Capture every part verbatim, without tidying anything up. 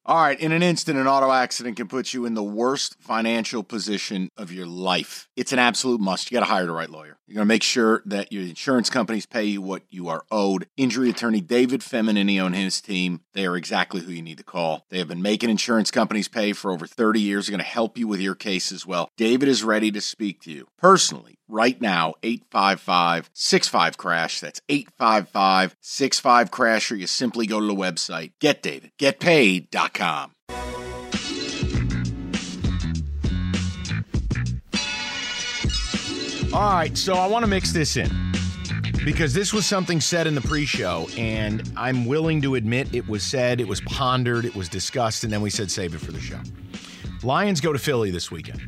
All right, in an instant, an auto accident can put you in the worst financial position of your life. It's an absolute must. You got to hire the right lawyer. You're going to make sure that your insurance companies pay you what you are owed. Injury attorney David Feminini and his team, they are exactly who you need to call. They have been making insurance companies pay for over thirty years. They're going to help you with your case as well. David is ready to speak to you personally right now. eight five five, six five, crash. That's eight five five, six five, crash, or you simply go to the website get david get paid dot com. All right, so I want to mix this in because this was something said in the pre-show, and I'm willing to admit it was said, it was pondered, it was discussed, and then we said save it for the show. Lions go to Philly this weekend.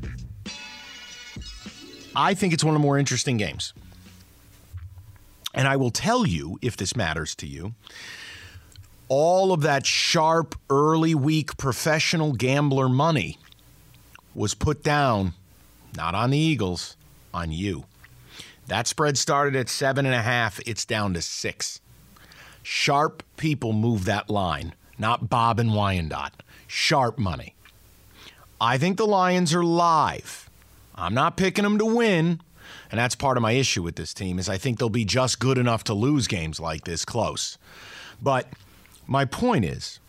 I think it's one of the more interesting games. And I will tell you, if this matters to you, all of that sharp, early week professional gambler money was put down, not on the Eagles, on you. That spread started at seven and a half. It's down to six. Sharp people move that line, not Bob and Wyandotte. Sharp money. I think the Lions are live. I'm not picking them to win, and that's part of my issue with this team, is I think they'll be just good enough to lose games like this close. But my point is,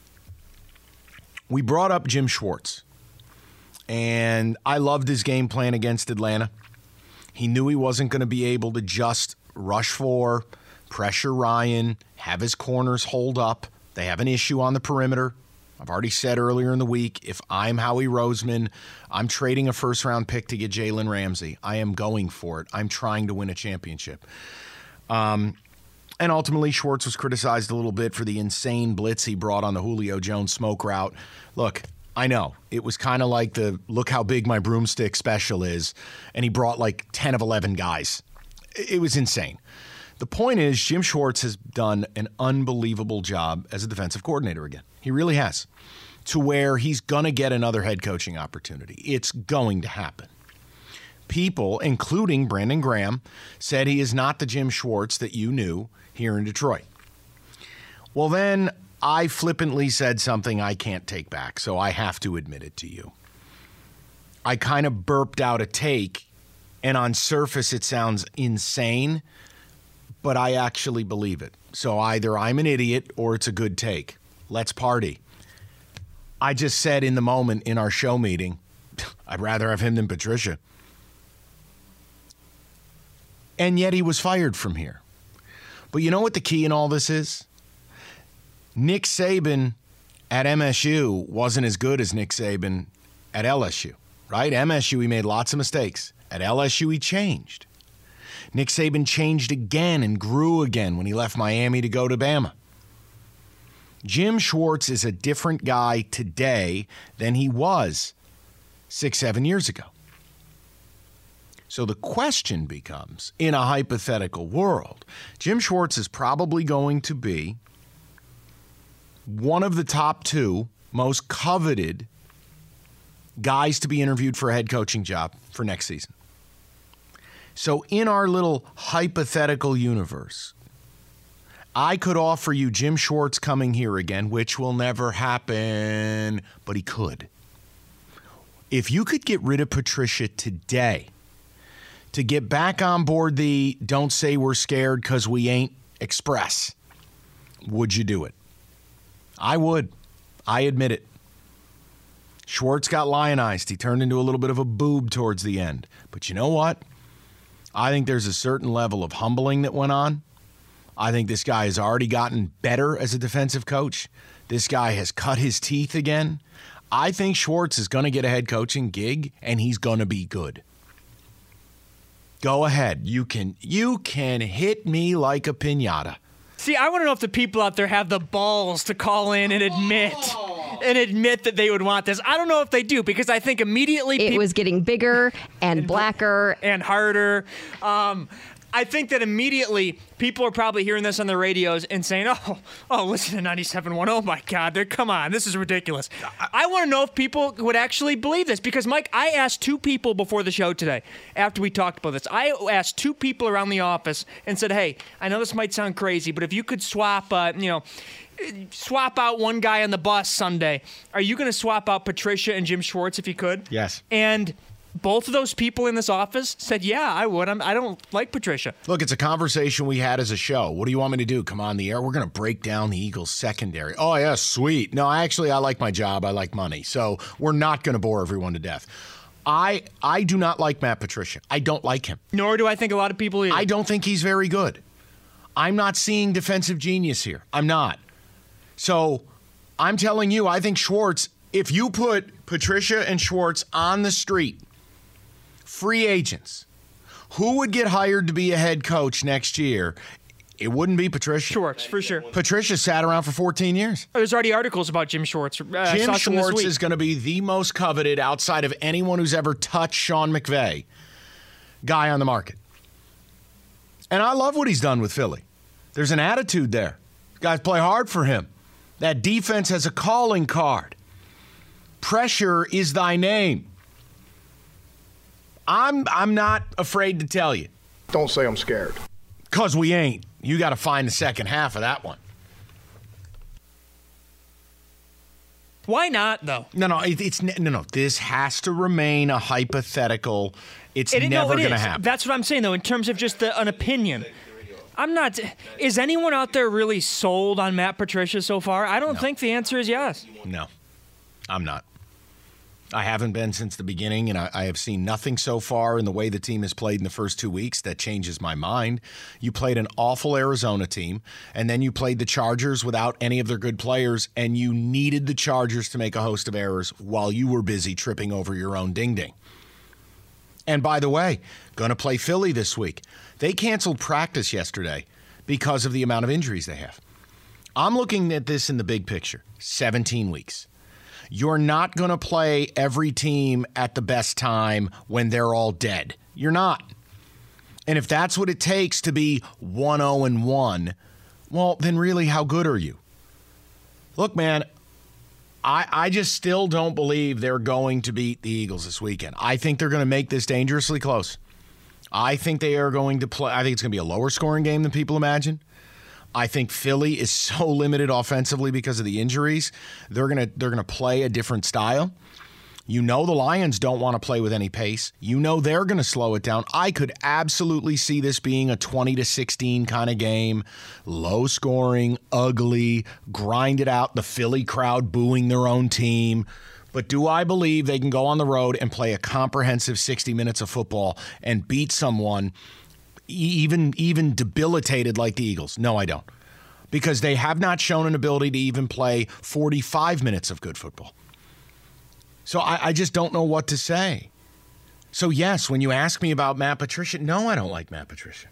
we brought up Jim Schwartz, and I loved his game plan against Atlanta. He knew he wasn't going to be able to just rush for, pressure Ryan, have his corners hold up. They have an issue on the perimeter. I've already said earlier in the week, if I'm Howie Roseman, I'm trading a first-round pick to get Jalen Ramsey. I am going for it. I'm trying to win a championship. Um, and ultimately, Schwartz was criticized a little bit for the insane blitz he brought on the Julio Jones smoke route. Look, I know. It was kind of like the look how big my broomstick special is, and he brought like ten of eleven guys. It was insane. The point is, Jim Schwartz has done an unbelievable job as a defensive coordinator again. He really has. To where he's going to get another head coaching opportunity. It's going to happen. People, including Brandon Graham, said he is not the Jim Schwartz that you knew here in Detroit. Well, then I flippantly said something I can't take back, so I have to admit it to you. I kind of burped out a take, and on surface it sounds insane, but I actually believe it. So either I'm an idiot or it's a good take. Let's party. I just said in the moment in our show meeting, I'd rather have him than Patricia. And yet he was fired from here. But you know what the key in all this is? Nick Saban at M S U wasn't as good as Nick Saban at L S U, right? M S U, he made lots of mistakes. At L S U, he changed. Nick Saban changed again and grew again when he left Miami to go to Bama. Jim Schwartz is a different guy today than he was six, seven years ago. So the question becomes, in a hypothetical world, Jim Schwartz is probably going to be one of the top two most coveted guys to be interviewed for a head coaching job for next season. So in our little hypothetical universe, I could offer you Jim Schwartz coming here again, which will never happen, but he could. If you could get rid of Patricia today to get back on board the don't say we're scared because we ain't express, would you do it? I would. I admit it. Schwartz got lionized. He turned into a little bit of a boob towards the end. But you know what? I think there's a certain level of humbling that went on. I think this guy has already gotten better as a defensive coach. This guy has cut his teeth again. I think Schwartz is going to get a head coaching gig, and he's going to be good. Go ahead. You can, you can hit me like a piñata. See, I want to know if the people out there have the balls to call in and admit oh. and admit that they would want this. I don't know if they do, because I think immediately it pe- was getting bigger and, and blacker and harder. Um, I think that immediately people are probably hearing this on the radios and saying, oh, oh, listen to ninety-seven point one. Oh, my God. They're, come on. This is ridiculous. I, I want to know if people would actually believe this because, Mike, I asked two people before the show today after we talked about this. I asked two people around the office and said, hey, I know this might sound crazy, but if you could swap, uh, you know, swap out one guy on the bus Sunday, are you going to swap out Patricia and Jim Schwartz if you could? Yes. And both of those people in this office said, yeah, I would. I'm, I don't like Patricia. Look, it's a conversation we had as a show. What do you want me to do? Come on the air? We're going to break down the Eagles secondary. Oh, yeah, sweet. No, actually, I like my job. I like money. So we're not going to bore everyone to death. I I do not like Matt Patricia. I don't like him. Nor do I think a lot of people either. I don't think he's very good. I'm not seeing defensive genius here. I'm not. So I'm telling you, I think Schwartz, if you put Patricia and Schwartz on the street, free agents, who would get hired to be a head coach next year? It wouldn't be Patricia. Schwartz, for sure. Patricia sat around for fourteen years. There's already articles about Jim Schwartz. Uh, Jim Schwartz is going to be the most coveted outside of anyone who's ever touched Sean McVay guy on the market. And I love what he's done with Philly. There's an attitude there. Guys play hard for him. That defense has a calling card. Pressure is thy name. I'm I'm not afraid to tell you. Don't say I'm scared. Because we ain't. You got to find the second half of that one. Why not, though? No, no, it, it's no, no. This has to remain a hypothetical. It's it, never no, it going to is. happen. That's what I'm saying, though, in terms of just the, an opinion. I'm not. Is anyone out there really sold on Matt Patricia so far? I don't No. think the answer is yes. No, I'm not. I haven't been since the beginning, and I, I have seen nothing so far in the way the team has played in the first two weeks that changes my mind. You played an awful Arizona team, and then you played the Chargers without any of their good players, and you needed the Chargers to make a host of errors while you were busy tripping over your own ding-ding. And by the way, going to play Philly this week. They canceled practice yesterday because of the amount of injuries they have. I'm looking at this in the big picture, seventeen weeks. You're not going to play every team at the best time when they're all dead. You're not. And if that's what it takes to be one oh and one, well, then really, how good are you? Look, man, I, I just still don't believe they're going to beat the Eagles this weekend. I think they're going to make this dangerously close. I think they are going to play. I think it's going to be a lower scoring game than people imagine. I think Philly is so limited offensively because of the injuries. They're going to they're going to play a different style. You know the Lions don't want to play with any pace. You know they're going to slow it down. I could absolutely see this being a twenty to sixteen kind of game. Low scoring, ugly, grind it out, the Philly crowd booing their own team. But do I believe they can go on the road and play a comprehensive sixty minutes of football and beat someone even even debilitated like the Eagles? No, I don't. Because they have not shown an ability to even play forty-five minutes of good football. So I, I just don't know what to say. So yes, when you ask me about Matt Patricia, no, I don't like Matt Patricia.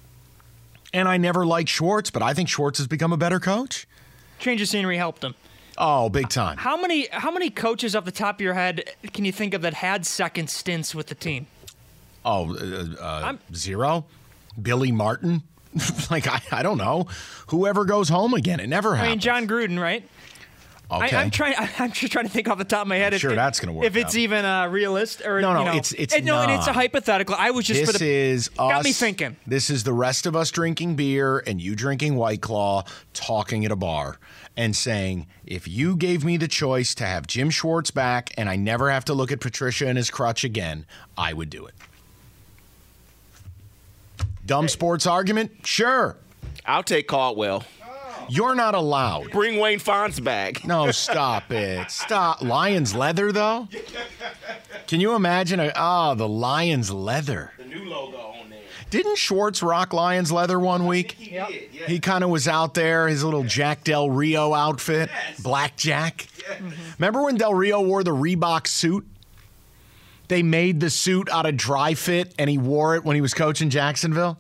And I never liked Schwartz, but I think Schwartz has become a better coach. Change of scenery helped him. Oh, big time. How many how many coaches off the top of your head can you think of that had second stints with the team? Oh, uh, uh, zero? Billy Martin? like, I, I don't know. Whoever goes home again. It never happens. I mean, John Gruden, right? Okay. I, I'm trying. I'm just trying to think off the top of my head. I'm if, sure if, that's going to work If it's out. even uh, realistic, or No, no, you know, it's- it's it, no, and it's a not. hypothetical. I was just This for the is us. got me thinking. This is the rest of us drinking beer and you drinking White Claw, talking at a bar and saying, if you gave me the choice to have Jim Schwartz back and I never have to look at Patricia and his crutch again, I would do it. Dumb sports argument? Sure. I'll take Caldwell. You're not allowed. Bring Wayne Fonts back. No, stop it. Stop. Lions leather, though? Can you imagine? A, oh, the Lions leather. The new logo on there. Didn't Schwartz rock Lions leather one week? He did, yeah. He kind of was out there, his little Jack Del Rio outfit, Yes. Black Jack. Yeah. Remember when Del Rio wore the Reebok suit? They made the suit out of dry fit, and he wore it when he was coaching Jacksonville.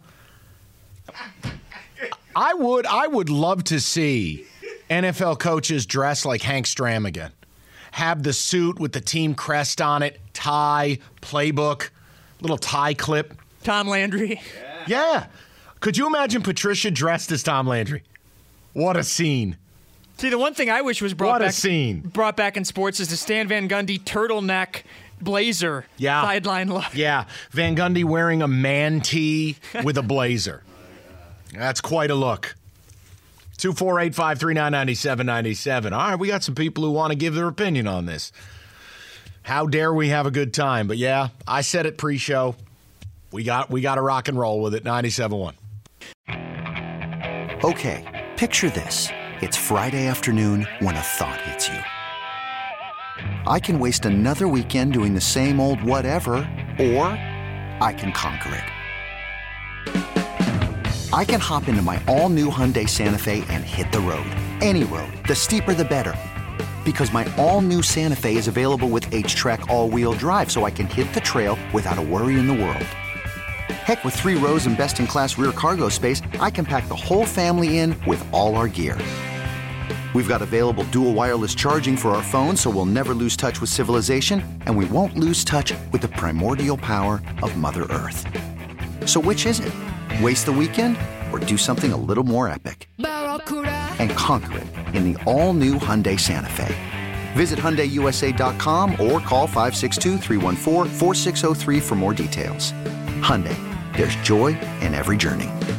I would, I would love to see N F L coaches dress like Hank Stram again. Have the suit with the team crest on it, tie, playbook, little tie clip. Tom Landry. Yeah. Could you imagine Patricia dressed as Tom Landry? What a scene. See, the one thing I wish was brought What a back scene. brought back in sports is the Stan Van Gundy turtleneck blazer Yeah. sideline look. Yeah. Van Gundy wearing a man tee with a blazer. That's quite a look. two four eight, five three nine, nine seven nine seven. All right, we got some people who want to give their opinion on this. How dare we have a good time? But yeah, I said it pre-show. We got we got to rock and roll with it. ninety-seven point one. Okay, picture this. It's Friday afternoon when a thought hits you. I can waste another weekend doing the same old whatever, or I can conquer it. I can hop into my all-new Hyundai Santa Fe and hit the road. Any road. The steeper, the better. Because my all-new Santa Fe is available with H-Track all-wheel drive, so I can hit the trail without a worry in the world. Heck, with three rows and best-in-class rear cargo space, I can pack the whole family in with all our gear. We've got available dual wireless charging for our phones, so we'll never lose touch with civilization, and we won't lose touch with the primordial power of Mother Earth. So which is it? Waste the weekend or do something a little more epic? And conquer it in the all-new Hyundai Santa Fe. Visit Hyundai U S A dot com or call five six two, three one four, four six zero three for more details. Hyundai, there's joy in every journey.